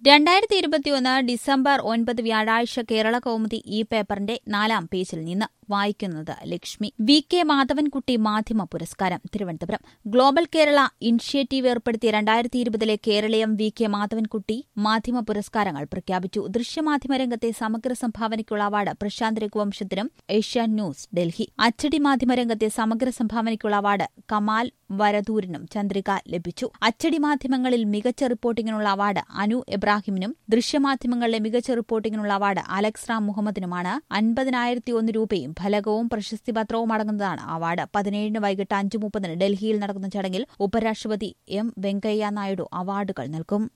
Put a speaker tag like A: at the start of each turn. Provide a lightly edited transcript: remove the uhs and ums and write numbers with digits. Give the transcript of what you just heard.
A: 2021 December 9 വ്യാഴാഴ്ച കേരള കൗമുദി ഈ പേപ്പറിന്റെ 4-ാം പേജിൽ നിന്ന് വായിക്കുന്നത് ലക്ഷ്മി. വി.കെ. മാധവൻകുട്ടി മാധ്യമ പുരസ്കാരം തിരുവനന്തപുരം. ഗ്ലോബൽ കേരള ഇനിഷ്യേറ്റീവ് ഏർപ്പെടുത്തിയ 2020 കേരളീയം വി.കെ. മാധവൻകുട്ടി മാധ്യമ പുരസ്കാരങ്ങൾ പ്രഖ്യാപിച്ചു. ദൃശ്യമാധ്യമ രംഗത്തെ സമഗ്ര സംഭാവനയ്ക്കുള്ള അവാർഡ് പ്രശാന്ത് രഘുവംശത്തിനും ഏഷ്യാൻ ന്യൂസ് ഡൽഹി. അച്ചടി മാധ്യമ രംഗത്തെ സമഗ്ര സംഭാവനയ്ക്കുള്ള അവാർഡ് കമാൽ വരദൂരിനും ചന്ദ്രിക ലഭിച്ചു. അച്ചടി മാധ്യമങ്ങളിൽ മികച്ച റിപ്പോർട്ടിംഗിനുള്ള അവാർഡ് അനു എബ്രാഹിമിനും ദൃശ്യമാധ്യമങ്ങളിലെ മികച്ച റിപ്പോർട്ടിംഗിനുള്ള അവാർഡ് അലക്സ് റാം മുഹമ്മദിനുമാണ്. 50,001 രൂപയും ഫലകവും പ്രശസ്തിപത്രവും അടങ്ങുന്നതാണ് അവാർഡ്. 17 വൈകിട്ട് 5:30 ഡൽഹിയിൽ നടക്കുന്ന ചടങ്ങിൽ ഉപരാഷ്ട്രപതി എം വെങ്കയ്യ നായിഡു അവാർഡുകൾ നൽകും.